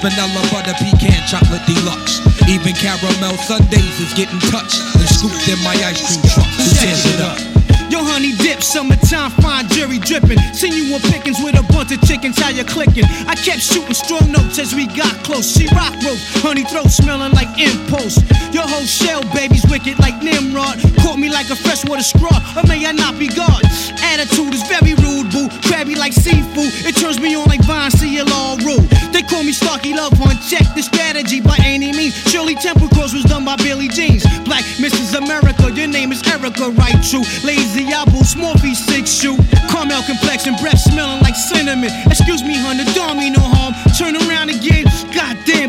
vanilla, butter, pecan, chocolate deluxe. Even caramel sundaes is getting touched and scooped in my ice cream truck. Who tears it up? Yo, honey dip, summertime, fine jury dripping. Seen you on pickings with a bunch of chickens, how you clicking? I kept shooting strong notes as we got close. She rock rope, honey throat smelling like impulse. Your whole shell, baby's wicked like Nimrod. Caught me like a freshwater straw, or may I not be God? Attitude is very rude, boo. Crabby like seafood, it turns me on like Vine, see it all rule. They call me Starkey Love Hunt, check the strategy by any means. Shirley Temple Cross was done by Billie Jeans. Black Mrs. America, your name is Erica, right? True. Lazy Apple, small feet, 6 shoe. Caramel complexion, breath smelling like cinnamon. Excuse me, honey, don't mean no harm. Turn around again, goddamn.